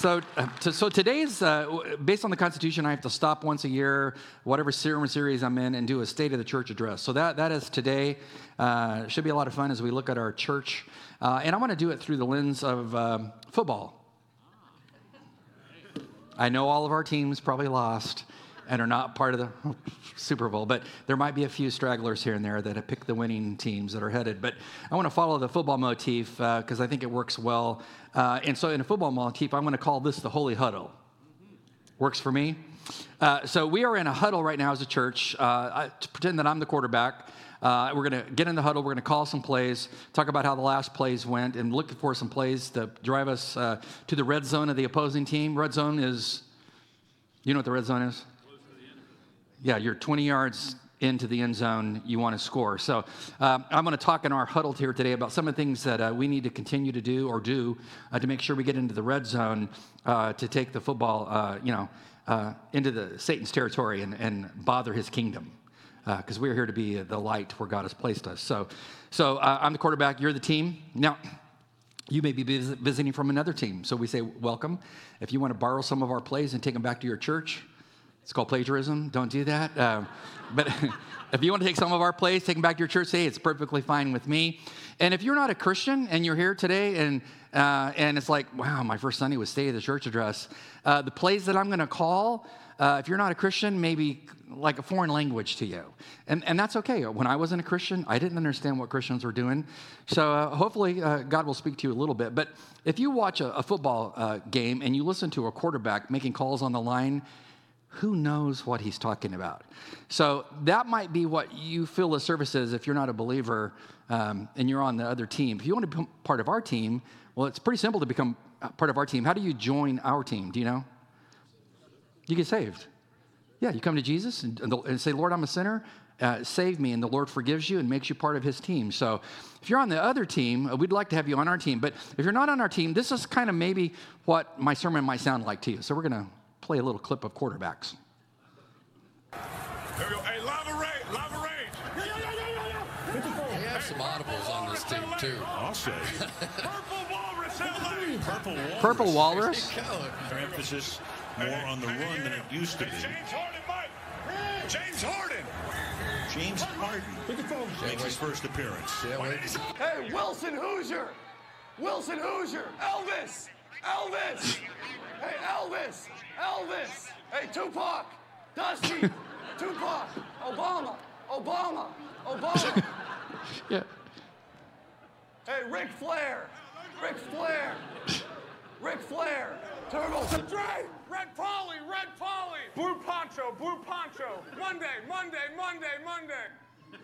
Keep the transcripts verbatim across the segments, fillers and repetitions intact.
So, uh, to, so today's, uh, based on the Constitution, I have to stop once a year, whatever sermon series I'm in, and do a State of the Church address. So that that is today. Uh, should be a lot of fun as we look at our church. Uh, and I want to do it through the lens of um, football. I know all of our teams probably lost and are not part of the Super Bowl, but there might be a few stragglers here and there that have picked the winning teams that are headed. But I want to follow the football motif because uh, I think it works well. Uh, and so in a football motif, I'm going to call this the Holy Huddle. Works for me. Uh, so we are in a huddle right now as a church. Uh, I, to pretend that I'm the quarterback. Uh, we're going to get in the huddle. We're going to call some plays, talk about how the last plays went, and look for some plays to drive us uh, to the red zone of the opposing team. Red zone is, you know what the red zone is? Yeah, you're twenty yards into the end zone, you want to score. So uh, I'm going to talk in our huddle here today about some of the things that uh, we need to continue to do or do uh, to make sure we get into the red zone uh, to take the football, uh, you know, uh, into the Satan's territory and, and bother his kingdom. Because uh, we're here to be the light where God has placed us. So, so uh, I'm the quarterback. You're the team. Now, you may be vis- visiting from another team. So we say welcome. If you want to borrow some of our plays and take them back to your church, it's called plagiarism. Don't do that. Uh, but if you want to take some of our plays, take them back to your church, say it's perfectly fine with me. And if you're not a Christian and you're here today and uh, and it's like, wow, my first Sunday was State of the Church address, uh, the plays that I'm going to call, uh, if you're not a Christian, maybe like a foreign language to you. And and that's okay. When I wasn't a Christian, I didn't understand what Christians were doing. So uh, hopefully uh, God will speak to you a little bit. But if you watch a, a football uh, game and you listen to a quarterback making calls on the line, who knows what he's talking about? So that might be what you feel the service is if you're not a believer um, and you're on the other team. If you want to become part of our team, well, it's pretty simple to become part of our team. How do you join our team? Do you know? You get saved. Yeah, you come to Jesus and, and say, Lord, I'm a sinner. Uh, save me, and the Lord forgives you and makes you part of his team. So if you're on the other team, uh, we'd like to have you on our team. But if you're not on our team, this is kind of maybe what my sermon might sound like to you. So we're going to play a little clip of quarterbacks. There we go. Hey, Lava Rage, Lava Rage. Yeah, yeah, yeah, yeah, yeah. They have some audibles on this team, too. I'll say. Purple Walrus, L A. Purple Walrus. Purple Walrus. Their emphasis more on the run than it used to be. James Harden, Mike. James Harden. James Harden makes his first appearance. Hey, Wilson Hoosier. Wilson Hoosier. Elvis. Elvis. Hey, Elvis. Elvis. Hey, Tupac. Dusty. Tupac. Obama. Obama. Obama. Yeah. Hey, Ric Flair. Ric Flair. Ric Flair. Turtles. Dre. Red Polly, Red Polly. Blue Poncho, Blue Poncho. Monday, Monday, Monday, Monday.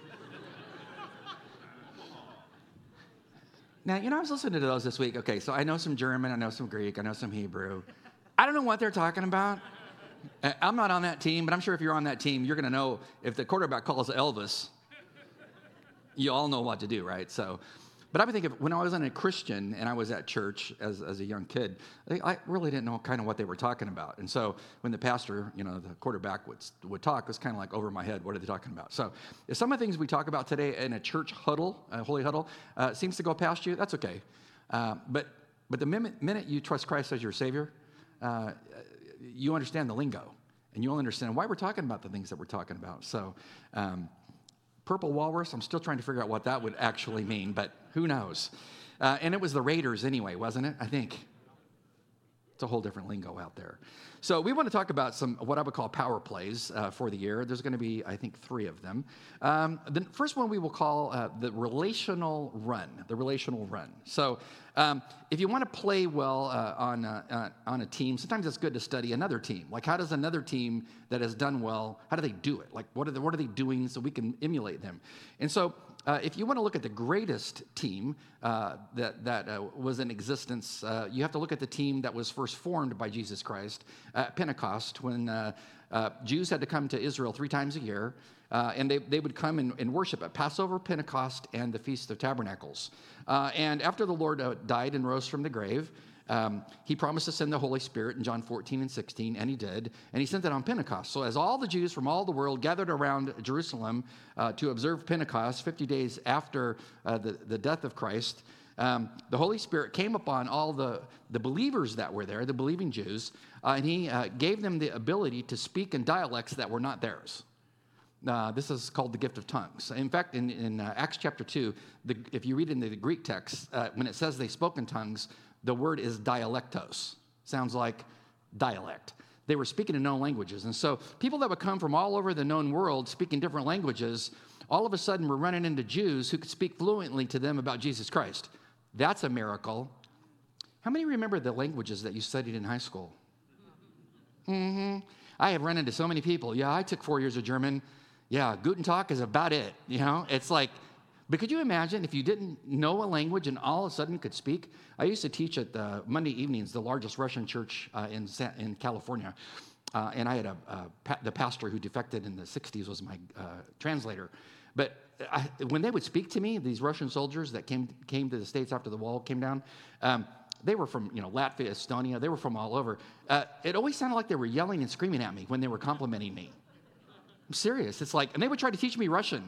Now, you know, I was listening to those this week. Okay, so I know some German, I know some Greek, I know some Hebrew. I don't know what they're talking about. I'm not on that team, but I'm sure if you're on that team, you're going to know if the quarterback calls Elvis, you all know what to do, right? So, but I would think of when I was a Christian and I was at church as, as a young kid, I really didn't know kind of what they were talking about. And so when the pastor, you know, the quarterback would, would talk, it was kind of like over my head, what are they talking about? So if some of the things we talk about today in a church huddle, a holy huddle, uh, seems to go past you, that's okay. Uh, but but the minute, minute you trust Christ as your Savior, uh, you understand the lingo. And you'll understand why we're talking about the things that we're talking about. So um, Purple Walrus, I'm still trying to figure out what that would actually mean, but who knows? Uh, and it was the Raiders anyway, wasn't it? I think. It's a whole different lingo out there. So we want to talk about some what I would call power plays uh, for the year. There's going to be, I think, three of them. Um, the first one we will call uh, the relational run, the relational run. So um, if you want to play well uh, on, uh, uh, on a team, sometimes it's good to study another team. Like how does another team that has done well, how do they do it? Like what are, they, what are they doing so we can emulate them? And so Uh, if you want to look at the greatest team uh, that, that uh, was in existence, uh, you have to look at the team that was first formed by Jesus Christ at Pentecost when uh, uh, Jews had to come to Israel three times a year, uh, and they, they would come and, and worship at Passover, Pentecost, and the Feast of Tabernacles. Uh, and after the Lord uh, died and rose from the grave, Um, he promised to send the Holy Spirit in John fourteen and sixteen, and he did. And he sent it on Pentecost. So as all the Jews from all the world gathered around Jerusalem uh, to observe Pentecost, fifty days after uh, the, the death of Christ, um, the Holy Spirit came upon all the, the believers that were there, the believing Jews, uh, and he uh, gave them the ability to speak in dialects that were not theirs. Uh, this is called the gift of tongues. In fact, in, in uh, Acts chapter two, the, if you read in the Greek text, uh, when it says they spoke in tongues, the word is dialectos. Sounds like dialect. They were speaking in known languages. And so people that would come from all over the known world speaking different languages, all of a sudden were running into Jews who could speak fluently to them about Jesus Christ. That's a miracle. How many remember the languages that you studied in high school? Mm-hmm. I have run into so many people. Yeah, I took four years of German. Yeah, Guten Tag is about it. You know, it's like, but could you imagine if you didn't know a language and all of a sudden could speak? I used to teach at the Monday evenings, the largest Russian church uh, in in California, uh, and I had a, a pa- the pastor who defected in the sixties was my uh, translator. But I, when they would speak to me, these Russian soldiers that came came to the States after the wall came down, um, they were from you know Latvia, Estonia, they were from all over. Uh, it always sounded like they were yelling and screaming at me when they were complimenting me. I'm serious. It's like, and they would try to teach me Russian.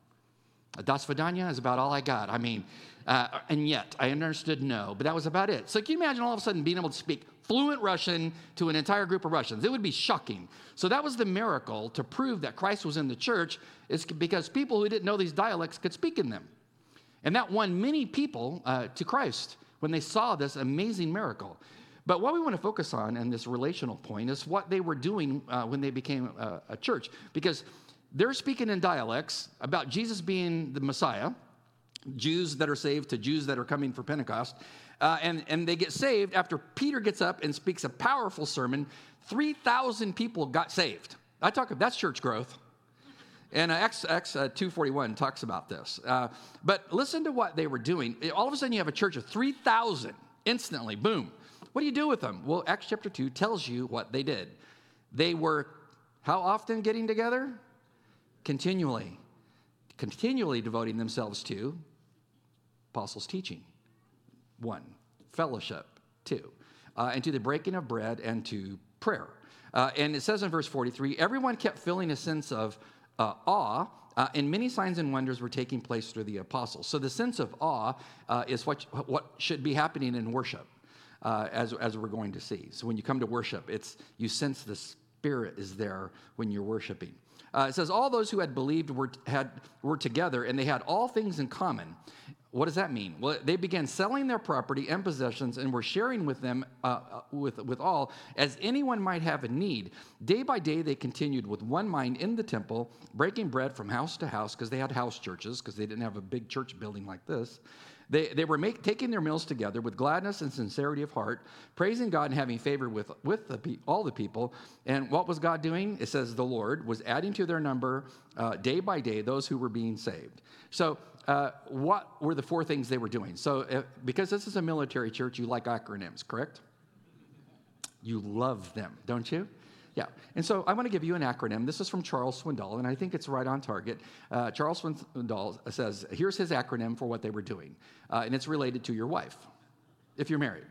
Das Vidanya is about all I got. I mean, uh, and yet I understood no, but that was about it. So can you imagine all of a sudden being able to speak fluent Russian to an entire group of Russians? It would be shocking. So that was the miracle to prove that Christ was in the church, is because people who didn't know these dialects could speak in them. And that won many people uh, to Christ when they saw this amazing miracle. But what we want to focus on in this relational point is what they were doing uh, when they became a, a church. Because they're speaking in dialects about Jesus being the Messiah, Jews that are saved to Jews that are coming for Pentecost. Uh, and, and they get saved after Peter gets up and speaks a powerful sermon. three thousand people got saved. I talk, that's church growth. And uh, Acts, Acts uh, two forty-one talks about this. Uh, but listen to what they were doing. All of a sudden you have a church of three thousand instantly, boom. What do you do with them? Well, Acts chapter two tells you what they did. They were how often getting together? Continually. Continually devoting themselves to apostles' teaching. One. Fellowship. Two. Uh, and to the breaking of bread and to prayer. Uh, and it says in verse forty-three, everyone kept feeling a sense of uh, awe, uh, and many signs and wonders were taking place through the apostles. So the sense of awe uh, is what, what should be happening in worship. Uh, as, as we're going to see. So when you come to worship, it's you sense the Spirit is there when you're worshiping. Uh, it says, all those who had believed were, had, were together, and they had all things in common. What does that mean? Well, they began selling their property and possessions and were sharing with them, uh, with, with all, as anyone might have a need. Day by day, they continued with one mind in the temple, breaking bread from house to house, because they had house churches, because they didn't have a big church building like this. They, they were make, taking their meals together with gladness and sincerity of heart, praising God and having favor with, with the, all the people. And what was God doing? It says the Lord was adding to their number uh, day by day those who were being saved. So uh, what were the four things they were doing? So uh, because this is a military church, you like acronyms, correct? You love them, don't you? Yeah, and so I want to give you an acronym. This is from Charles Swindoll, and I think it's right on target. Uh, Charles Swindoll says, here's his acronym for what they were doing, uh, and it's related to your wife, if you're married.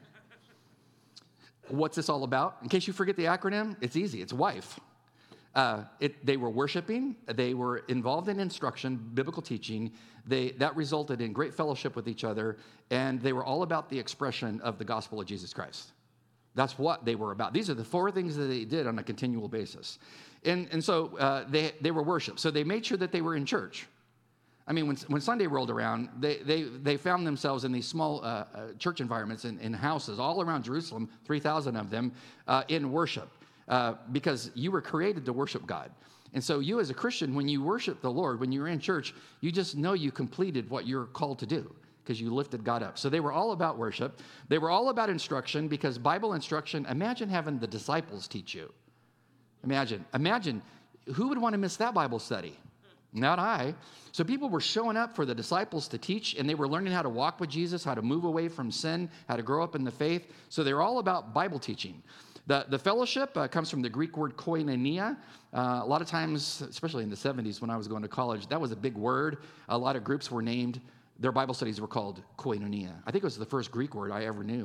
What's this all about? In case you forget the acronym, it's easy. It's wife. Uh, it, they were worshiping. They were involved in instruction, biblical teaching. They, that resulted in great fellowship with each other, and they were all about the expression of the gospel of Jesus Christ. That's what they were about. These are the four things that they did on a continual basis. And, and so uh, they, they were worship. So they made sure that they were in church. I mean, when, when Sunday rolled around, they, they, they found themselves in these small uh, uh, church environments in, in houses all around Jerusalem, three thousand of them, uh, in worship. Uh, because you were created to worship God. And so you as a Christian, when you worship the Lord, when you're in church, you just know you completed what you're called to do, because you lifted God up. So they were all about worship. They were all about instruction, because Bible instruction, imagine having the disciples teach you. Imagine, imagine, who would want to miss that Bible study? Not I. So people were showing up for the disciples to teach, and they were learning how to walk with Jesus, how to move away from sin, how to grow up in the faith. So they're all about Bible teaching. The, the fellowship uh, comes from the Greek word koinonia. Uh, a lot of times, especially in the seventies when I was going to college, that was a big word. A lot of groups were named. Their Bible studies were called koinonia. I think it was the first Greek word I ever knew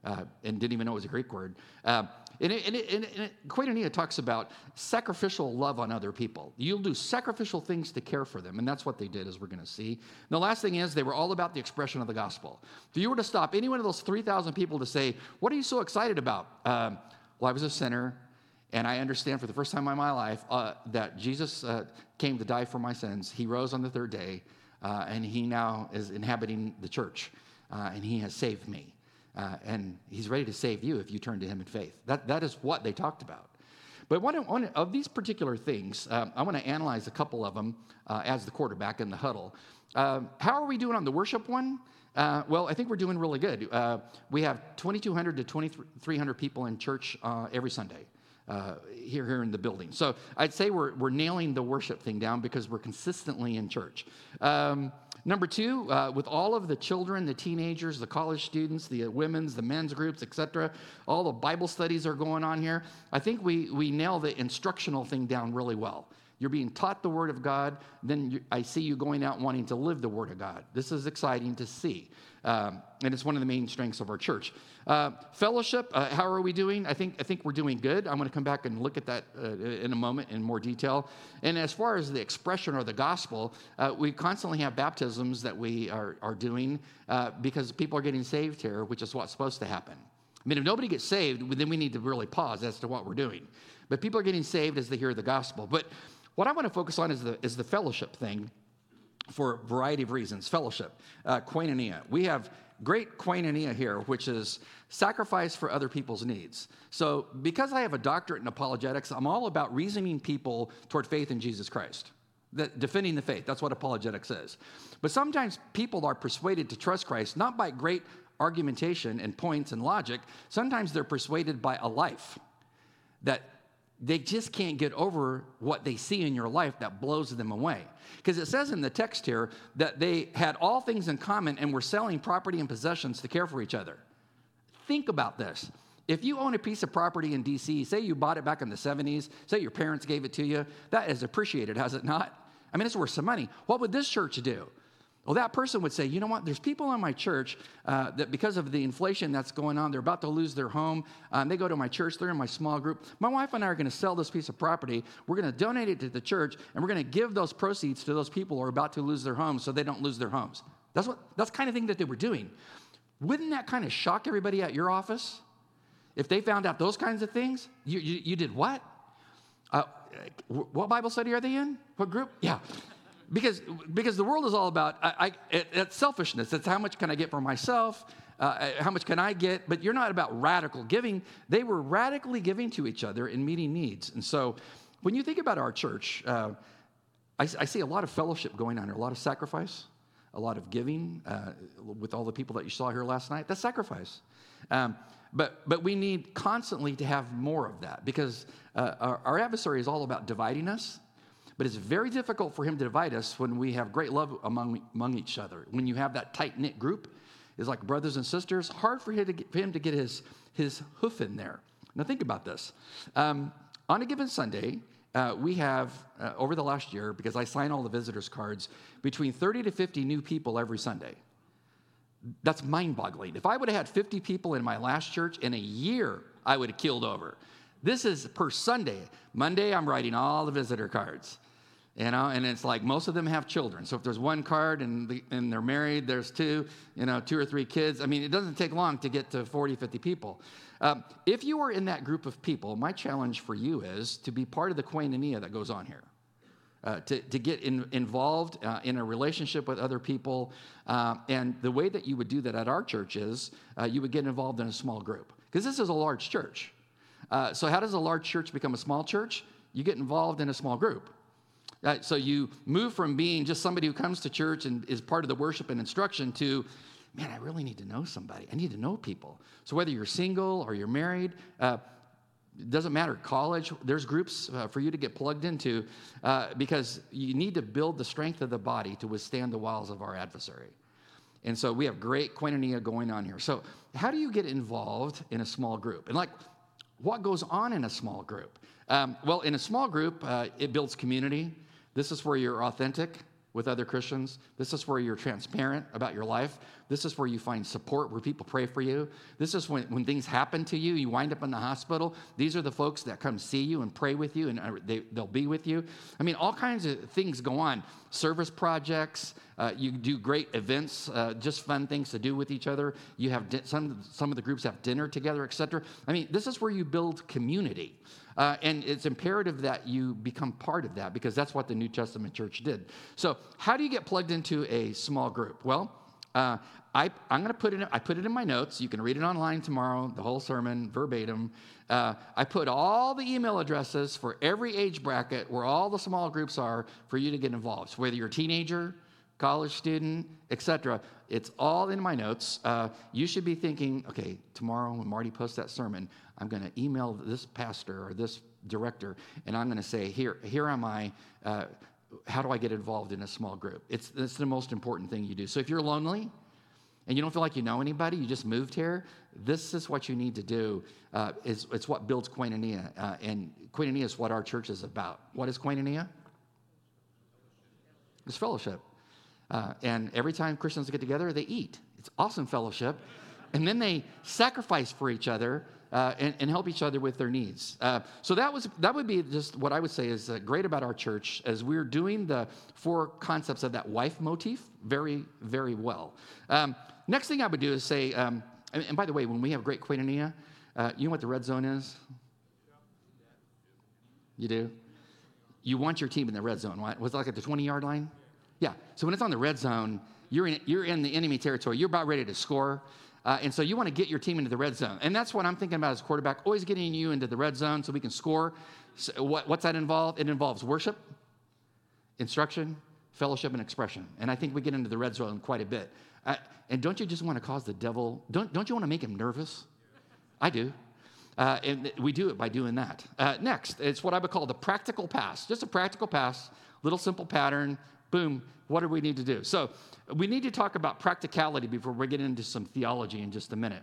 uh, and didn't even know it was a Greek word. Uh, and it, and it, and it, and it, koinonia talks about sacrificial love on other people. You'll do sacrificial things to care for them, and that's what they did, as we're going to see. And the last thing is they were all about the expression of the gospel. If you were to stop any one of those three thousand people to say, what are you so excited about? Um, well, I was a sinner, and I understand for the first time in my life uh, that Jesus uh, came to die for my sins. He rose on the third day, uh, and he now is inhabiting the church, uh, and he has saved me. Uh, and he's ready to save you if you turn to him in faith. That, that is what they talked about. But one of, one of these particular things, um, I want to analyze a couple of them uh, as the quarterback in the huddle. Uh, how are we doing on the worship one? Uh, well, I think we're doing really good. Uh, we have twenty-two hundred to twenty-three hundred people in church uh, every Sunday uh, here, here in the building. So I'd say we're, we're nailing the worship thing down because we're consistently in church. Um, Number two, uh, with all of the children, the teenagers, the college students, the women's, the men's groups, et cetera, all the Bible studies are going on here. I think we we nail the instructional thing down really well. You're being taught the Word of God, then you, I see you going out wanting to live the Word of God. This is exciting to see, um, and it's one of the main strengths of our church. Uh, fellowship, uh, how are we doing? I think I think we're doing good. I'm going to come back and look at that uh, in a moment in more detail. And as far as the expression or the gospel, uh, we constantly have baptisms that we are, are doing uh, because people are getting saved here, which is what's supposed to happen. I mean, if nobody gets saved, then we need to really pause as to what we're doing. But people are getting saved as they hear the gospel. But what I want to focus on is the is the fellowship thing for a variety of reasons. Fellowship, uh, koinonia. We have great koinonia here, which is sacrifice for other people's needs. So because I have a doctorate in apologetics, I'm all about reasoning people toward faith in Jesus Christ. That, defending the faith, that's what apologetics is. But sometimes people are persuaded to trust Christ, not by great argumentation and points and logic. Sometimes they're persuaded by a life that they just can't get over what they see in your life that blows them away. Because it says in the text here that they had all things in common and were selling property and possessions to care for each other. Think about this. If you own a piece of property in D C, say you bought it back in the seventies, say your parents gave it to you, that is appreciated, has it not? I mean, it's worth some money. What would this church do? Well, that person would say, you know what, there's people in my church uh, that because of the inflation that's going on, they're about to lose their home. Um, they go to my church, they're in my small group. My wife and I are going to sell this piece of property. We're going to donate it to the church, and we're going to give those proceeds to those people who are about to lose their homes so they don't lose their homes. That's what that's the kind of thing that they were doing. Wouldn't that kind of shock everybody at your office? If they found out those kinds of things, you, you, you did what? Uh, what Bible study are they in? What group? Yeah. Because because the world is all about, I, I, it, it's selfishness. It's how much can I get for myself? Uh, how much can I get? But you're not about radical giving. They were radically giving to each other and meeting needs. And so when you think about our church, uh, I, I see a lot of fellowship going on here, a lot of sacrifice, a lot of giving uh, with all the people that you saw here last night. That's sacrifice. Um, but but we need constantly to have more of that because uh, our, our adversary is all about dividing us. But it's very difficult for him to divide us when we have great love among, among each other. When you have that tight-knit group, it's like brothers and sisters, hard for him to get, for him to get his, his hoof in there. Now think about this. Um, on a given Sunday, uh, we have, uh, over the last year, because I sign all the visitors cards, between thirty to fifty new people every Sunday. That's mind-boggling. If I would have had fifty people in my last church in a year, I would have keeled over. This is per Sunday. Monday, I'm writing all the visitor cards. You know, and it's like most of them have children. So if there's one card and, the, and they're married, there's two, you know, two or three kids. I mean, it doesn't take long to get to forty, fifty people. Um, if you are in that group of people, my challenge for you is to be part of the koinonia that goes on here. Uh, to, to get in, involved uh, in a relationship with other people. Uh, and the way that you would do that at our church is uh, you would get involved in a small group. Because this is a large church. Uh, so how does a large church become a small church? You get involved in a small group. Uh, so you move from being just somebody who comes to church and is part of the worship and instruction to, man, I really need to know somebody. I need to know people. So whether you're single or you're married, uh, it doesn't matter, college, there's groups uh, for you to get plugged into uh, because you need to build the strength of the body to withstand the wiles of our adversary. And so we have great koinonia going on here. So how do you get involved in a small group? And like, what goes on in a small group? Um, well, in a small group, uh, it builds community. This is where you're authentic with other Christians. This is where you're transparent about your life. This is where you find support, where people pray for you. This is when, when things happen to you, you wind up in the hospital. These are the folks that come see you and pray with you, and they, they'll be with you. I mean, all kinds of things go on. Service projects, uh, you do great events, uh, just fun things to do with each other. You have di- some, some of the groups have dinner together, et cetera. I mean, this is where you build community. Uh, and it's imperative that you become part of that, because that's what the New Testament church did. So how do you get plugged into a small group? Well, uh, I, I'm going to put it, I put it in my notes. You can read it online tomorrow, the whole sermon, verbatim. Uh, I put all the email addresses for every age bracket where all the small groups are for you to get involved. So whether you're a teenager, college student, et cetera, it's all in my notes. Uh, you should be thinking, okay, tomorrow when Marty posts that sermon, I'm going to email this pastor or this director, and I'm going to say, here, here am I. Uh, how do I get involved in a small group? It's, it's the most important thing you do. So if you're lonely and you don't feel like you know anybody, you just moved here, this is what you need to do. Uh, it's, it's what builds koinonia, uh, and koinonia is what our church is about. What is koinonia? It's fellowship. Uh, and every time Christians get together, they eat. It's awesome fellowship. And then they sacrifice for each other uh, and, and help each other with their needs. Uh, so that was that would be just what I would say is uh, great about our church, as we're doing the four concepts of that wife motif very, very well. Um, next thing I would do is say, um, and, and by the way, when we have great koinonia, uh, you know what the red zone is? You do? You want your team in the red zone. What? Was it like at the twenty-yard line? Yeah, so when it's on the red zone, you're in, you're in the enemy territory. You're about ready to score. Uh, and so you want to get your team into the red zone. And that's what I'm thinking about as quarterback, always getting you into the red zone so we can score. So what, what's that involve? It involves worship, instruction, fellowship, and expression. And I think we get into the red zone quite a bit. Uh, and don't you just want to cause the devil, don't, don't you want to make him nervous? I do. Uh, and we do it by doing that. Uh, next, it's what I would call the practical pass. Just a practical pass, little simple pattern. Boom, what do we need to do? So we need to talk about practicality before we get into some theology in just a minute.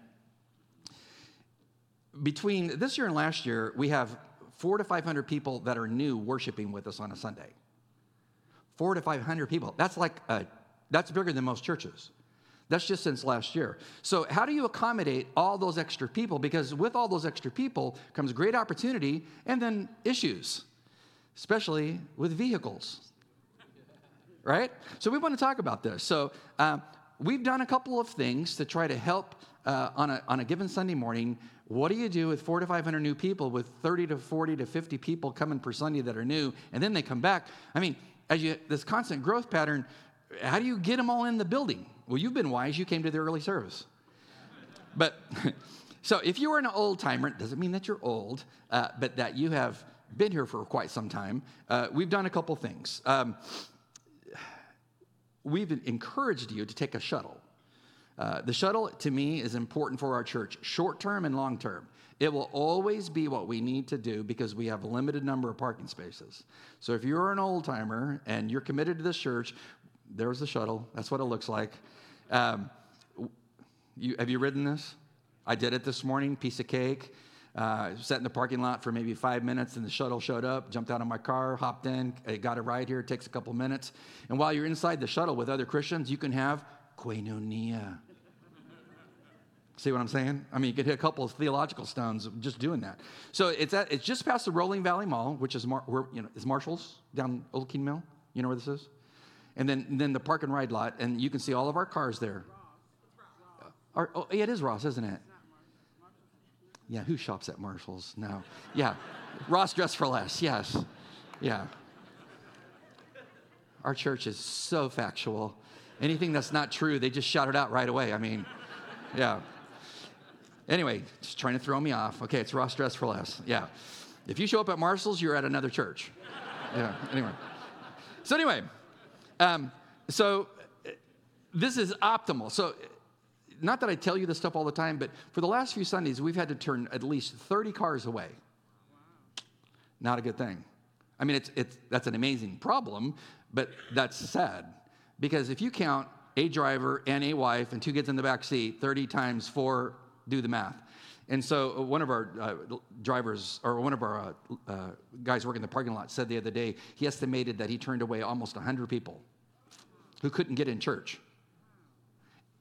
Between this year and last year, we have four to five hundred people that are new worshiping with us on a Sunday. Four to five hundred people. That's like, a, that's bigger than most churches. That's just since last year. So how do you accommodate all those extra people? Because with all those extra people comes great opportunity and then issues, especially with vehicles. Right? So we want to talk about this. So um, we've done a couple of things to try to help uh, on, a, on a given Sunday morning. What do you do with four to five hundred new people, with thirty to forty to fifty people coming per Sunday that are new, and then they come back? I mean, as you this constant growth pattern, how do you get them all in the building? Well, you've been wise. You came to the early service. But so if you are an old timer, it doesn't mean that you're old, uh, but that you have been here for quite some time. Uh, we've done a couple things. Um, We've encouraged you to take a shuttle. Uh, the shuttle, to me, is important for our church, short-term and long-term. It will always be what we need to do because we have a limited number of parking spaces. So if you're an old-timer and you're committed to this church, there's the shuttle. That's what it looks like. Um, you, have you ridden this? I did it this morning, piece of cake. Uh, sat in the parking lot for maybe five minutes, and the shuttle showed up, jumped out of my car, hopped in, I got a ride here. It takes a couple minutes. And while you're inside the shuttle with other Christians, you can have koinonia. See what I'm saying? I mean, you could hit a couple of theological stones just doing that. So it's at, it's just past the Rolling Valley Mall, which is Mar- where, you know, is Marshall's down Old King Mill. You know where this is? And then, and then the park and ride lot, and you can see all of our cars there. Our, oh, yeah, it is Ross, isn't it? Yeah, who shops at Marshall's? No. Yeah, Ross Dress for Less, yes. Yeah. Our church is so factual. Anything that's not true, they just shout it out right away. I mean, yeah. Anyway, just trying to throw me off. Okay, it's Ross Dress for Less. Yeah. If you show up at Marshall's, you're at another church. Yeah, anyway. So anyway, um, so this is optimal. So not that I tell you this stuff all the time, but for the last few Sundays, we've had to turn at least thirty cars away. Not a good thing. I mean, it's it's that's an amazing problem, but that's sad. Because if you count a driver and a wife and two kids in the back seat, thirty times four, do the math. And so one of our uh, drivers, or one of our uh, uh, guys working in the parking lot said the other day, he estimated that he turned away almost one hundred people who couldn't get in church.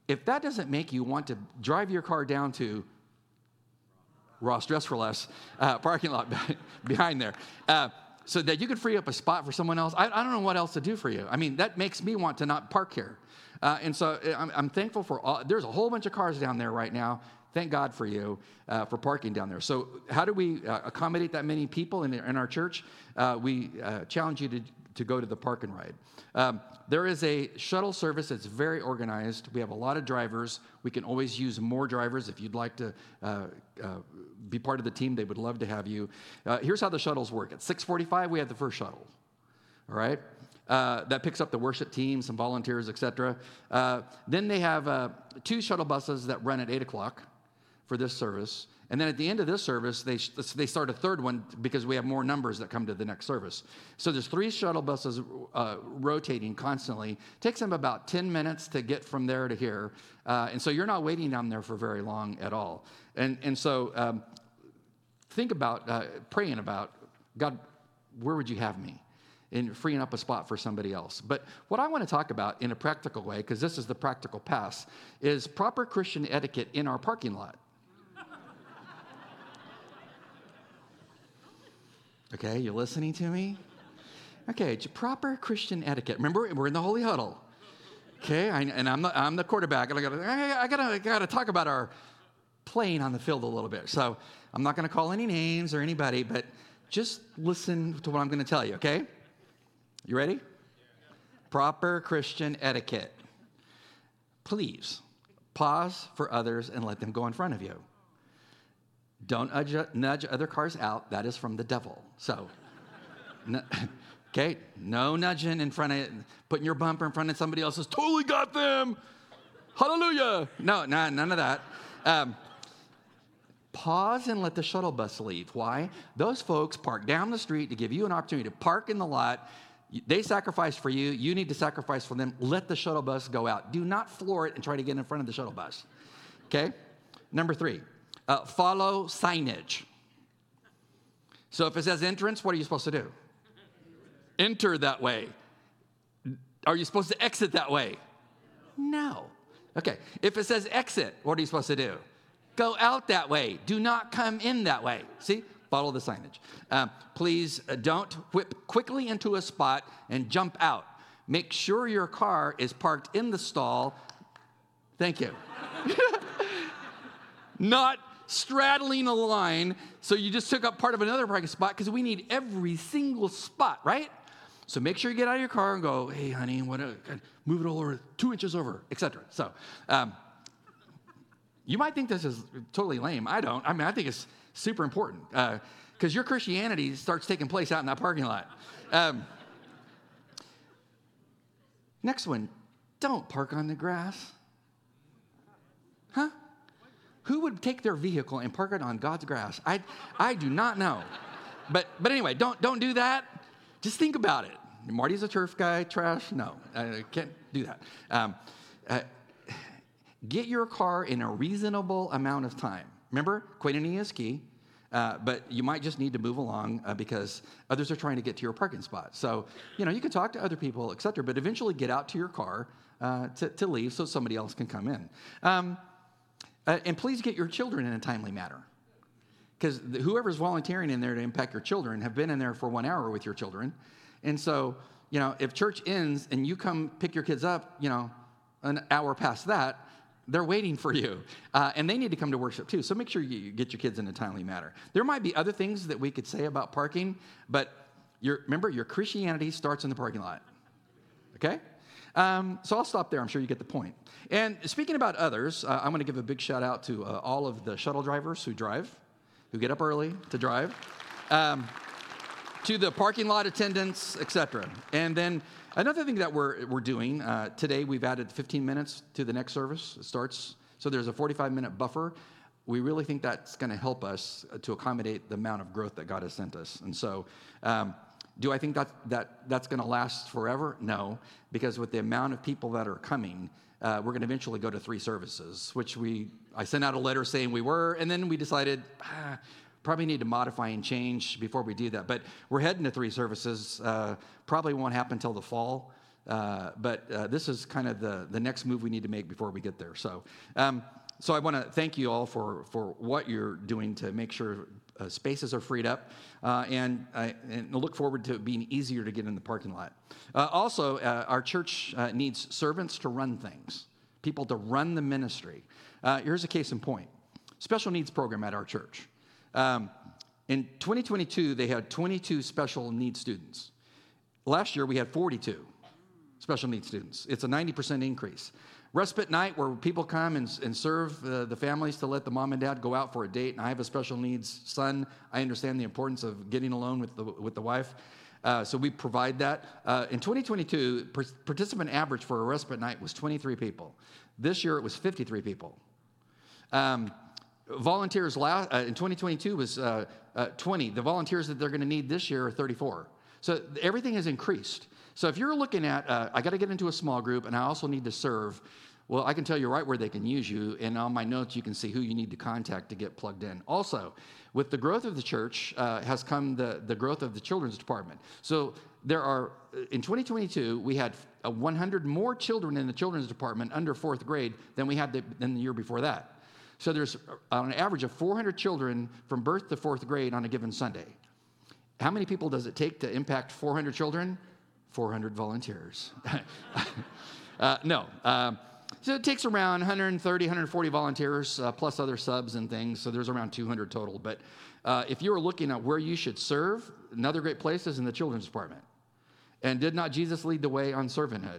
if that doesn't make you want to drive your car down to Ross Dress for Less uh, parking lot behind there, uh, so that you could free up a spot for someone else, I, I don't know what else to do for you. I mean, that makes me want to not park here. Uh, and so I'm, I'm thankful for all, there's a whole bunch of cars down there right now. Thank God for you uh, for parking down there. So how do we uh, accommodate that many people in, in our church? Uh, we uh, challenge you to, to go to the Park and Ride. Um, there is a shuttle service that's very organized. We have a lot of drivers. We can always use more drivers. If you'd like to uh, uh, be part of the team, they would love to have you. Uh, here's how the shuttles work. At six forty-five, we have the first shuttle. All right? Uh, that picks up the worship team, some volunteers, et cetera. Uh, then they have uh, two shuttle buses that run at eight o'clock for this service. And then at the end of this service, they, they start a third one because we have more numbers that come to the next service. So there's three shuttle buses uh, rotating constantly. Takes them about ten minutes to get from there to here. Uh, and so you're not waiting down there for very long at all. And, and so um, think about uh, praying about, God, where would you have me? In freeing up a spot for somebody else. But what I want to talk about in a practical way, because this is the practical pass, is proper Christian etiquette in our parking lot. Okay, you listening to me? Okay, proper Christian etiquette. Remember, we're in the Holy Huddle. Okay, I, and I'm the, I'm the quarterback, and I gotta, I gotta, I gotta talk about our playing on the field a little bit. So I'm not gonna call any names or anybody, but just listen to what I'm gonna tell you, okay? You ready? Proper Christian etiquette. Please pause for others and let them go in front of you. Don't nudge other cars out. That is from the devil. So, no, okay, no nudging in front of, putting your bumper in front of somebody else's. Totally got them. Hallelujah. No, no, none of that. Um, pause and let the shuttle bus leave. Why? Those folks park down the street to give you an opportunity to park in the lot. They sacrificed for you. You need to sacrifice for them. Let the shuttle bus go out. Do not floor it and try to get in front of the shuttle bus. Okay? Number three, uh, follow signage. So if it says entrance, what are you supposed to do? Enter that way. Are you supposed to exit that way? No. Okay. If it says exit, what are you supposed to do? Go out that way. Do not come in that way. See? Follow the signage. Uh, please uh, don't whip quickly into a spot and jump out. Make sure your car is parked in the stall. Thank you. Not straddling a line so you just took up part of another parking spot, because we need every single spot, right? So make sure you get out of your car and go, hey, honey, what a, move it over two inches over, et cetera. So um, you might think this is totally lame. I don't. I mean, I think it's super important, because uh, your Christianity starts taking place out in that parking lot. Um, next one, don't park on the grass. Huh? Who would take their vehicle and park it on God's grass? I, I do not know. But, but anyway, don't, don't do that. Just think about it. Marty's a turf guy, trash? No, I can't do that. Um, uh, get your car in a reasonable amount of time. Remember, koinonia is key, uh, but you might just need to move along uh, because others are trying to get to your parking spot. So, you know, you can talk to other people, et cetera, but eventually get out to your car uh, to, to leave so somebody else can come in. Um, uh, and please get your children in a timely manner, because whoever's volunteering in there to impact your children have been in there for one hour with your children. And so, you know, if church ends and you come pick your kids up, you know, an hour past that, they're waiting for you, uh, and they need to come to worship too. So make sure you get your kids in a timely manner. There might be other things that we could say about parking, but your, remember, your Christianity starts in the parking lot, okay? Um, so I'll stop there. I'm sure you get the point. And speaking about others, uh, I'm going to give a big shout out to uh, all of the shuttle drivers who drive, who get up early to drive, um, to the parking lot attendants, et cetera. And then another thing that we're we're doing, uh, today we've added fifteen minutes to the next service. It starts, so there's a forty-five minute buffer. We really think that's going to help us to accommodate the amount of growth that God has sent us. And so um, do I think that, that that's going to last forever? No, because with the amount of people that are coming, uh, we're going to eventually go to three services, which we, I sent out a letter saying we were, and then we decided, ah, probably need to modify and change before we do that. But we're heading to three services. Uh, probably won't happen until the fall. Uh, but uh, this is kind of the, the next move we need to make before we get there. So, um, so I want to thank you all for, for what you're doing to make sure uh, spaces are freed up, uh, and, I, and look forward to it being easier to get in the parking lot. Uh, also, uh, our church uh, needs servants to run things, people to run the ministry. Uh, here's a case in point. Special needs program at our church. Um, in twenty twenty-two, they had twenty-two special needs students. Last year, we had forty-two special needs students. It's a ninety percent increase. Respite night, where people come and, and serve uh, the families to let the mom and dad go out for a date. And I have a special needs son. I understand the importance of getting alone with the, with the wife. Uh, so we provide that. Uh, in twenty twenty-two, per- participant average for a respite night was twenty-three people. This year, it was fifty-three people. Um, volunteers last, uh, in twenty twenty-two was uh, uh, twenty. The volunteers that they're going to need this year are thirty-four. So everything has increased. So if you're looking at, uh, I got to get into a small group and I also need to serve, well, I can tell you right where they can use you. And on my notes, you can see who you need to contact to get plugged in. Also, with the growth of the church uh, has come the, the growth of the children's department. So there are, in twenty twenty-two, we had uh, one hundred more children in the children's department under fourth grade than we had the, than the year before that. So there's on an average of four hundred children from birth to fourth grade on a given Sunday. How many people does it take to impact four hundred children? four hundred volunteers. uh, no. Um, so it takes around one hundred thirty, one hundred forty volunteers, uh, plus other subs and things. So there's around two hundred total. But uh, if you were looking at where you should serve, another great place is in the children's department. And did not Jesus lead the way on servanthood?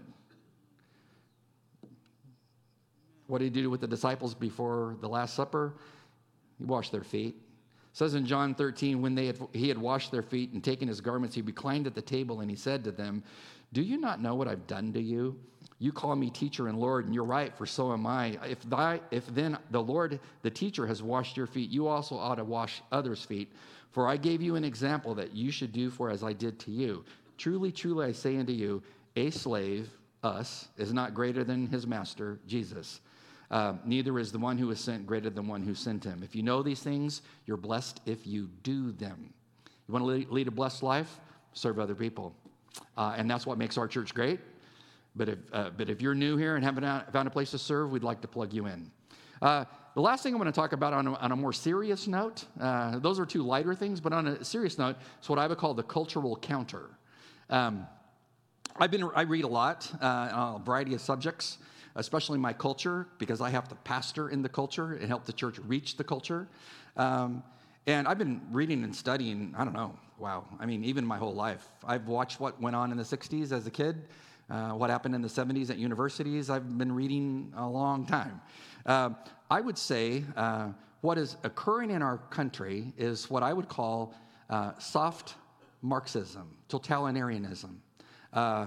What did he do with the disciples before the Last Supper? He washed their feet. It says in John thirteen, when they had, he had washed their feet and taken his garments, he reclined at the table and he said to them, do you not know what I've done to you? You call me teacher and Lord, and you're right, for so am I. If, thy, if then the Lord, the teacher, has washed your feet, you also ought to wash others' feet. For I gave you an example that you should do for as I did to you. Truly, truly, I say unto you, a slave, us, is not greater than his master, Jesus. Uh, neither is the one who is sent greater than one who sent him. If you know these things, you're blessed if you do them. You want to lead, lead a blessed life? Serve other people. Uh, and that's what makes our church great. But if, uh, but if you're new here and haven't found a place to serve, we'd like to plug you in. Uh, the last thing I'm going to talk about on a, on a more serious note, uh, those are two lighter things, but on a serious note, it's what I would call the cultural counter. Um, I've been, I read a lot uh, on a variety of subjects, especially my culture, because I have to pastor in the culture and help the church reach the culture. Um, and I've been reading and studying, I don't know, wow, I mean, even my whole life. I've watched what went on in the sixties as a kid, uh, what happened in the seventies at universities. I've been reading a long time. Uh, I would say uh, what is occurring in our country is what I would call uh, soft Marxism, totalitarianism. Uh,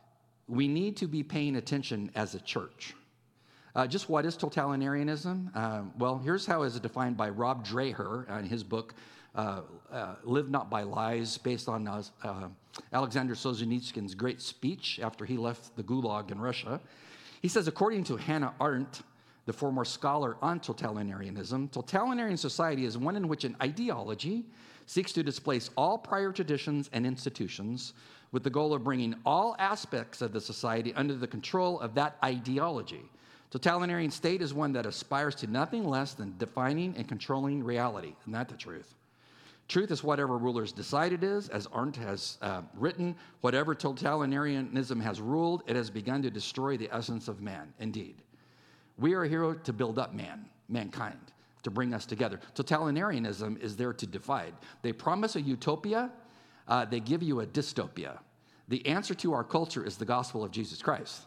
We need to be paying attention as a church. Uh, just what is totalitarianism? Uh, well, here's how it's defined by Rob Dreher in his book, uh, uh, Live Not by Lies, based on uh, uh, Alexander Solzhenitsyn's great speech after he left the Gulag in Russia. He says, according to Hannah Arendt, the former scholar on totalitarianism, totalitarian society is one in which an ideology seeks to displace all prior traditions and institutions with the goal of bringing all aspects of the society under the control of that ideology. Totalitarian state is one that aspires to nothing less than defining and controlling reality. Isn't that the truth? Truth is whatever rulers decide it is. As Arendt has uh, written, whatever totalitarianism has ruled, it has begun to destroy the essence of man. Indeed. We are here to build up man, mankind, to bring us together. Totalitarianism is there to divide. They promise a utopia. Uh, they give you a dystopia. The answer to our culture is the gospel of Jesus Christ,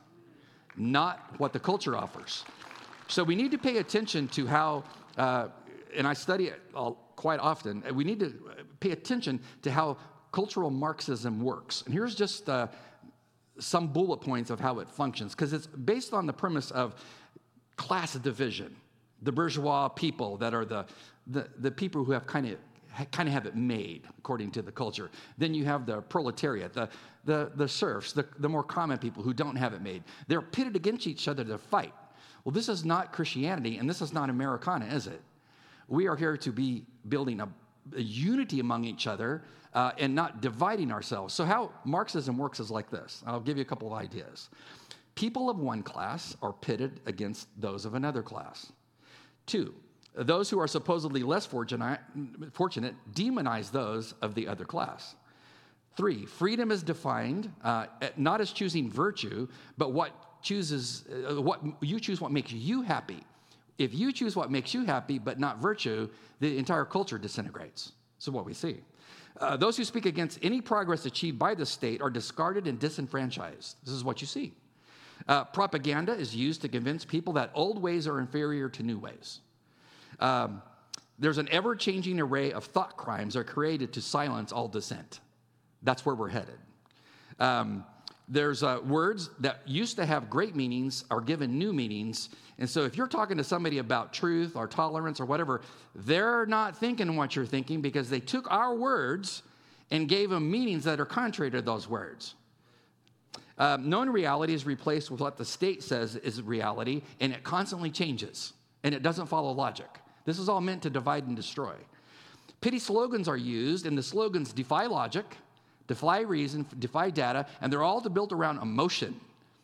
not what the culture offers. So we need to pay attention to how, uh, and I study it all, quite often, we need to pay attention to how cultural Marxism works. And here's just uh, some bullet points of how it functions, because it's based on the premise of class division, the bourgeois people that are the, the, the people who have kind of kind of have it made according to the culture. Then you have the proletariat, the, the, the serfs, the, the more common people who don't have it made. They're pitted against each other to fight. Well, this is not Christianity, and this is not Americana, is it? We are here to be building a a unity among each other uh, and not dividing ourselves. So how Marxism works is like this. I'll give you a couple of ideas. People of one class are pitted against those of another class. Two, those who are supposedly less fortunate, fortunate demonize those of the other class. Three, freedom is defined uh, not as choosing virtue, but what chooses uh, what you choose what makes you happy. If you choose what makes you happy, but not virtue, the entire culture disintegrates. This is what we see. Uh, those who speak against any progress achieved by the state are discarded and disenfranchised. This is what you see. Uh, propaganda is used to convince people that old ways are inferior to new ways. Um, there's an ever-changing array of thought crimes that are created to silence all dissent. That's where we're headed. Um, there's uh, words that used to have great meanings are given new meanings. And so if you're talking to somebody about truth or tolerance or whatever, they're not thinking what you're thinking because they took our words and gave them meanings that are contrary to those words. Um, known reality is replaced with what the state says is reality, and it constantly changes, and it doesn't follow logic. This is all meant to divide and destroy. Pity slogans are used, and the slogans defy logic, defy reason, defy data, and they're all built around emotion.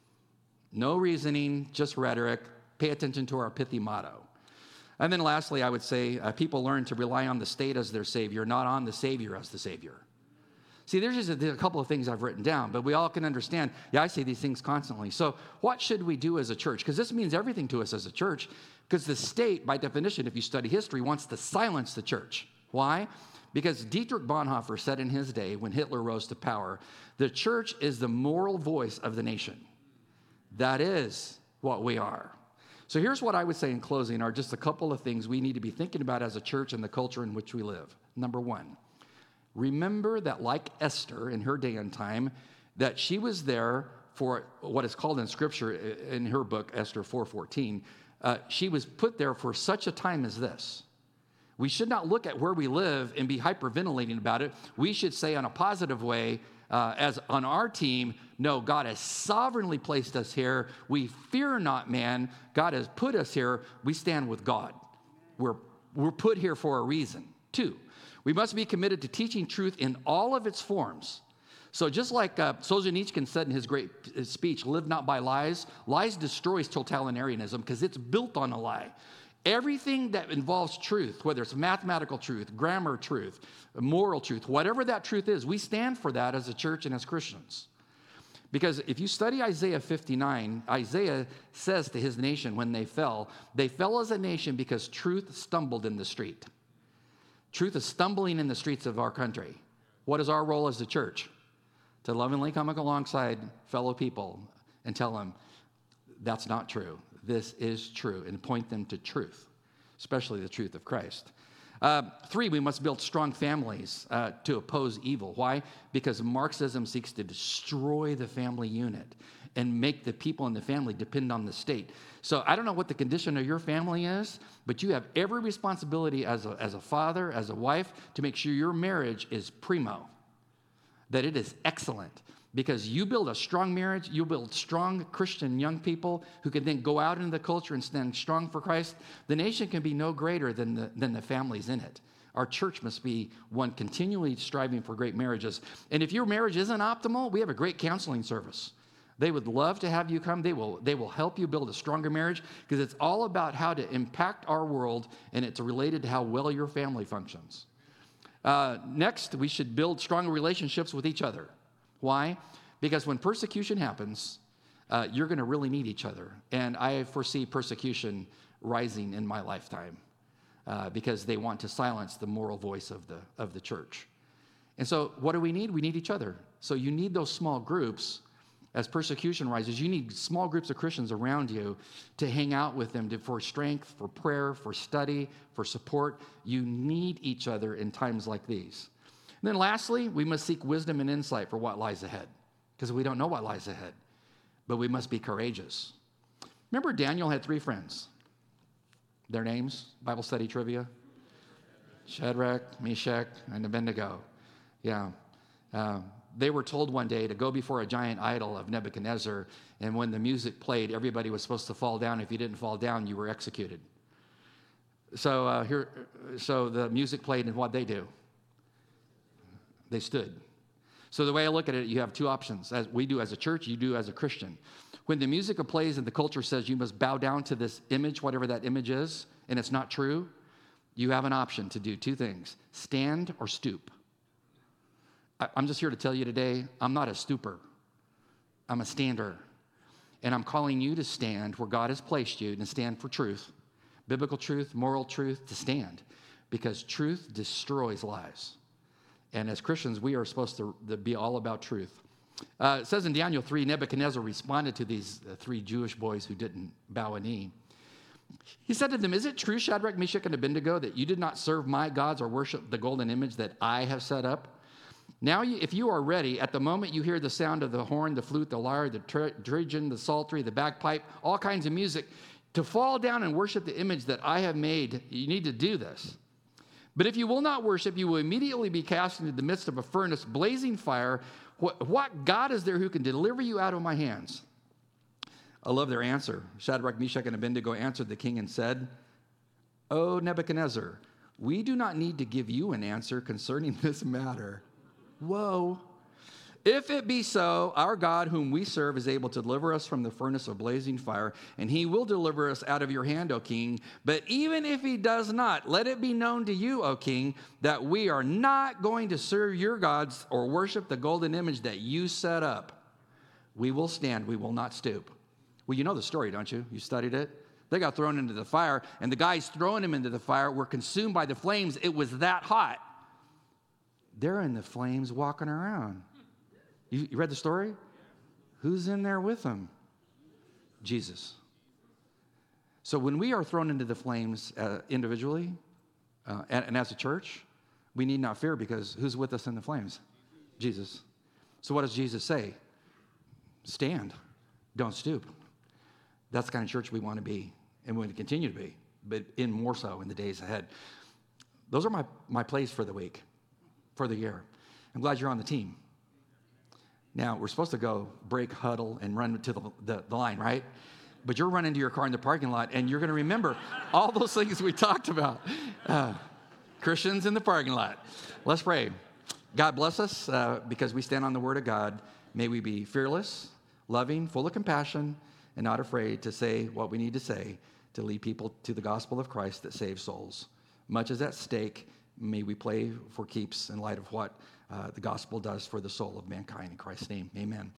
No reasoning, just rhetoric. Pay attention to our pithy motto. And then lastly, I would say uh, people learn to rely on the state as their savior, not on the savior as the savior. See, there's just a, a couple of things I've written down, but we all can understand, yeah, I say these things constantly. So what should we do as a church? Because this means everything to us as a church, because the state, by definition, if you study history, wants to silence the church. Why? Because Dietrich Bonhoeffer said in his day, when Hitler rose to power, the church is the moral voice of the nation. That is what we are. So here's what I would say in closing are just a couple of things we need to be thinking about as a church and the culture in which we live. Number one, remember that like Esther in her day and time, that she was there for what is called in Scripture, in her book, Esther four fourteen, uh, she was put there for such a time as this. We should not look at where we live and be hyperventilating about it. We should say in a positive way, uh, as on our team, no, God has sovereignly placed us here. We fear not man. God has put us here. We stand with God. We're, we're put here for a reason. Two, we must be committed to teaching truth in all of its forms. So just like uh, Solzhenitsyn said in his great speech, live not by lies. Lies destroys totalitarianism because it's built on a lie. Everything that involves truth, whether it's mathematical truth, grammar truth, moral truth, whatever that truth is, we stand for that as a church and as Christians. Because if you study Isaiah fifty-nine, Isaiah says to his nation when they fell, they fell as a nation because truth stumbled in the street. Truth is stumbling in the streets of our country. What is our role as the church? To lovingly come alongside fellow people and tell them, that's not true. This is true, and point them to truth, especially the truth of Christ. Uh, three, we must build strong families uh, to oppose evil. Why? Because Marxism seeks to destroy the family unit and make the people in the family depend on the state. So I don't know what the condition of your family is, but you have every responsibility as a, as a father, as a wife, to make sure your marriage is primo, that it is excellent. Because you build a strong marriage, you build strong Christian young people who can then go out into the culture and stand strong for Christ. The nation can be no greater than the, than the families in it. Our church must be one continually striving for great marriages. And if your marriage isn't optimal, we have a great counseling service. They would love to have you come. They will, they will help you build a stronger marriage because it's all about how to impact our world, and it's related to how well your family functions. Uh, next, we should build stronger relationships with each other. Why? Because when persecution happens, uh, you're going to really need each other. And I foresee persecution rising in my lifetime uh, because they want to silence the moral voice of the, of the church. And so what do we need? We need each other. So you need those small groups. As persecution rises, you need small groups of Christians around you to hang out with them to, for strength, for prayer, for study, for support. You need each other in times like these. And then lastly, we must seek wisdom and insight for what lies ahead, because we don't know what lies ahead, but we must be courageous. Remember, Daniel had three friends. Their names, Bible study trivia: Shadrach, Meshach, and Abednego. Yeah. Uh, they were told one day to go before a giant idol of Nebuchadnezzar, and when the music played, everybody was supposed to fall down. If you didn't fall down, you were executed. So uh, here, so the music played, and what they do? They stood. So the way I look at it, you have two options. As we do as a church, you do as a Christian. When the music plays and the culture says you must bow down to this image, whatever that image is, and it's not true, you have an option to do two things: stand or stoop. I, I'm just here to tell you today, I'm not a stooper. I'm a stander. And I'm calling you to stand where God has placed you, and stand for truth, biblical truth, moral truth, to stand. Because truth destroys lies. And as Christians, we are supposed to, to be all about truth. Uh, it says in Daniel three, Nebuchadnezzar responded to these uh, three Jewish boys who didn't bow a knee. He said to them, "Is it true, Shadrach, Meshach, and Abednego, that you did not serve my gods or worship the golden image that I have set up? Now, you, if you are ready, at the moment you hear the sound of the horn, the flute, the lyre, the trigon, the psaltery, the bagpipe, all kinds of music, to fall down and worship the image that I have made, you need to do this. But if you will not worship, you will immediately be cast into the midst of a furnace, blazing fire. What, what God is there who can deliver you out of my hands?" I love their answer. Shadrach, Meshach, and Abednego answered the king and said, "O Nebuchadnezzar, we do not need to give you an answer concerning this matter." Whoa. "If it be so, our God whom we serve is able to deliver us from the furnace of blazing fire, and he will deliver us out of your hand, O king. But even if he does not, let it be known to you, O king, that we are not going to serve your gods or worship the golden image that you set up. We will stand, we will not stoop." Well, you know the story, don't you? You studied it. They got thrown into the fire, and the guys throwing them into the fire were consumed by the flames. It was that hot. They're in the flames walking around. You, you read the story? Who's in there with them? Jesus. So when we are thrown into the flames uh, individually uh, and, and as a church, we need not fear, because who's with us in the flames? Jesus. So what does Jesus say? Stand. Don't stoop. That's the kind of church we want to be, and we want to continue to be, but in more so in the days ahead. Those are my, my plays for the week, for the year. I'm glad you're on the team. Now, we're supposed to go break, huddle, and run to the, the, the line, right? But you're running to your car in the parking lot, and you're going to remember all those things we talked about. Uh, Christians in the parking lot. Let's pray. God bless us uh, because we stand on the Word of God. May we be fearless, loving, full of compassion, and not afraid to say what we need to say to lead people to the gospel of Christ that saves souls. Much is at stake. May we play for keeps in light of what uh, the gospel does for the soul of mankind. In Christ's name, amen.